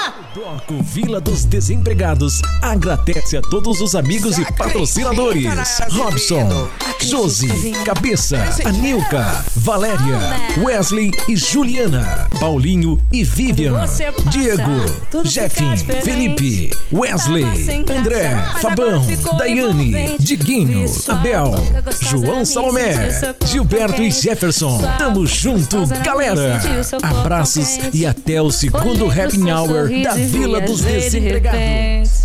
Bloco Vila dos Desempregados agradece a todos os amigos e patrocinadores: Robson, Josi, Cabeça, Anilka, Valéria, Wesley e Juliana, Paulinho e Vivian, Diego, Jeffin, Felipe, Wesley, André, Fabão, Daiane, Diguinho, Abel, João Salomé, Gilberto e Jefferson. Tamo junto, galera! Abraços e até o segundo Happy Hour da Vila dos Desempregados.